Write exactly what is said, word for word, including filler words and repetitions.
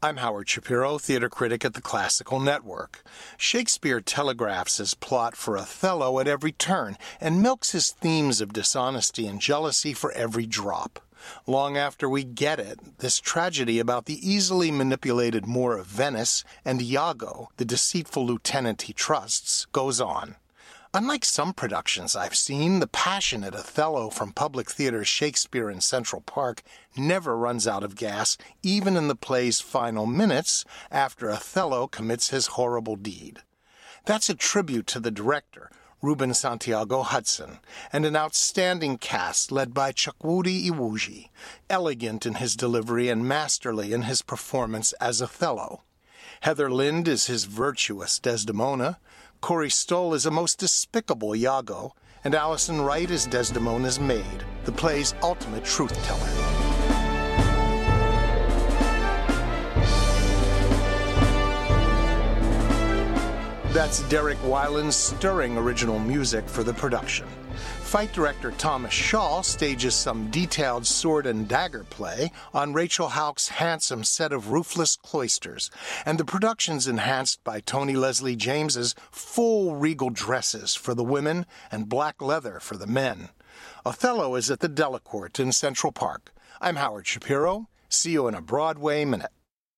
I'm Howard Shapiro, theater critic at the Classical Network. Shakespeare telegraphs his plot for Othello at every turn and milks his themes of dishonesty and jealousy for every drop. Long after we get it, this tragedy about the easily manipulated Moor of Venice and Iago, the deceitful lieutenant he trusts, goes on. Unlike some productions I've seen, the passionate Othello from Public Theater's Shakespeare in Central Park never runs out of gas, even in the play's final minutes after Othello commits his horrible deed. That's a tribute to the director, Ruben Santiago Hudson, and an outstanding cast led by Chukwudi Iwuji, elegant in his delivery and masterly in his performance as Othello. Heather Lind is his virtuous Desdemona, Corey Stoll is a most despicable Iago, and Allison Wright is Desdemona's maid, the play's ultimate truth-teller. That's Derek Weiland's stirring original music for the production. Fight director Thomas Shaw stages some detailed sword and dagger play on Rachel Houck's handsome set of roofless cloisters, and the production's enhanced by Tony Leslie James's full regal dresses for the women and black leather for the men. Othello is at the Delacorte in Central Park. I'm Howard Shapiro. See you in a Broadway Minute.